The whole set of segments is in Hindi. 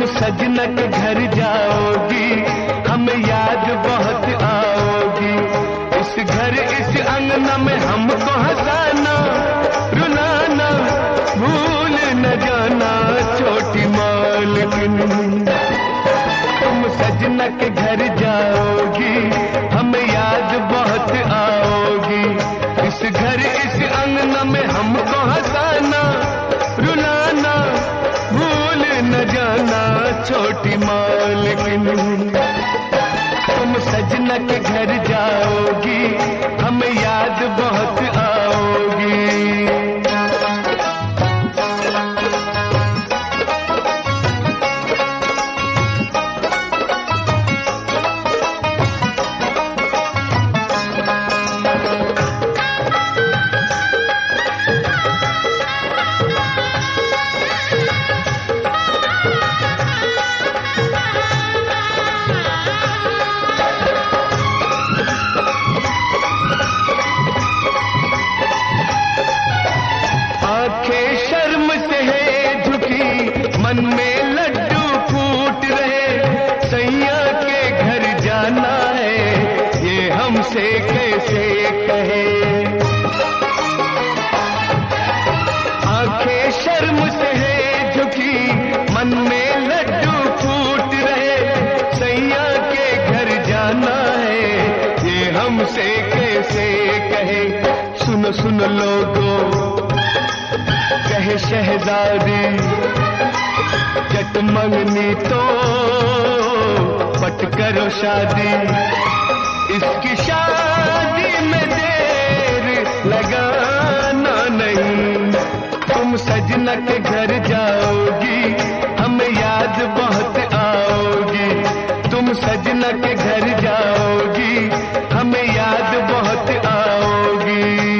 सजना के घर जाओगी, हमें याद बहुत आओगी। इस घर इस अंगना में हमको हंसाना रुलाना, भूल न जाना छोटी मालकिन। तुम सजना के घर जाओगी, हमें याद बहुत आओगी। इस घर इस अंगना में हमको हंसाना रुलाना, भूल न जाना छोटी मालकिन। तुम सजना के घर जाओगी, हमें याद बहुत आओगी। आंखें शर्म से है झुकी, मन में लड्डू फूट रहे। सैया के घर जाना है, ये हमसे कैसे कहे। आंखें शर्म से है झुकी, मन में लड्डू फूट रहे। सैया के घर जाना है, ये हमसे कैसे कहे। सुनो सुनो लोगों कहे शहजादी, जट मंगनी तो पट करो शादी। इसकी शादी में देर लगाना नहीं। तुम सजना के घर जाओगी, हमें याद बहुत आओगी। तुम सजना के घर जाओगी, हमें याद बहुत आओगी।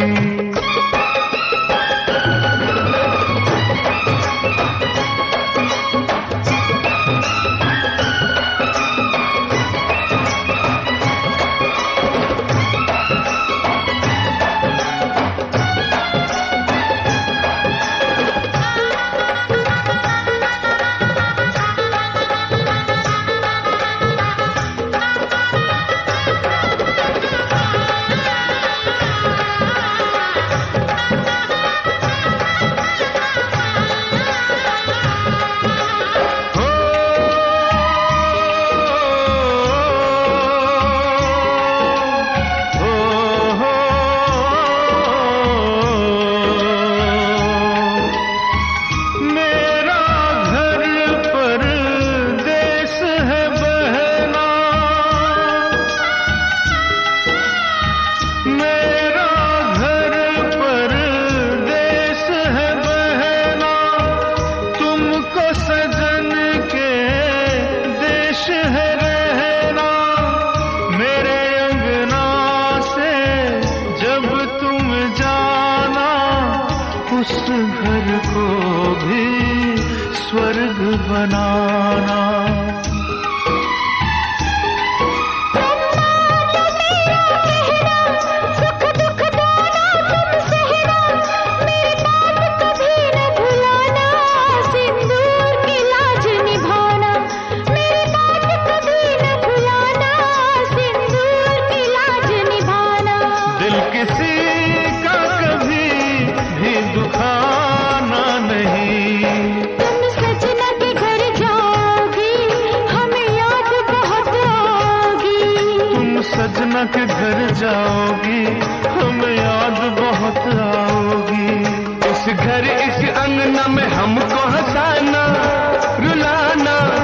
उस घर को भी स्वर्ग बनाना। सजना के घर जाओगी, हमें याद बहुत आओगी। इस घर इस अंगना में हमको हंसाना रुलाना,